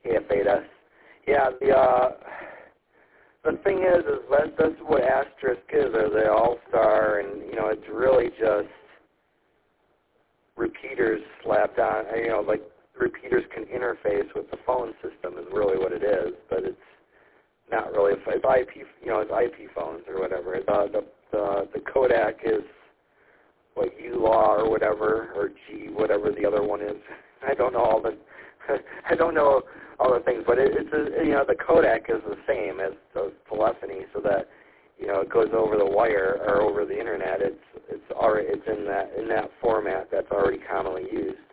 Beta. Yeah, the thing is that's what Asterisk is, or the All-Star, and, it's really just repeaters slapped on, like repeaters can interface with the phone system is really what it is, but it's not really, it's IP, it's IP phones or whatever. The codec is what ULAW or whatever, or G, whatever the other one is. I don't know all the things, but it's the codec is the same as the telephony, so that it goes over the wire or over the internet. It's in that format that's already commonly used.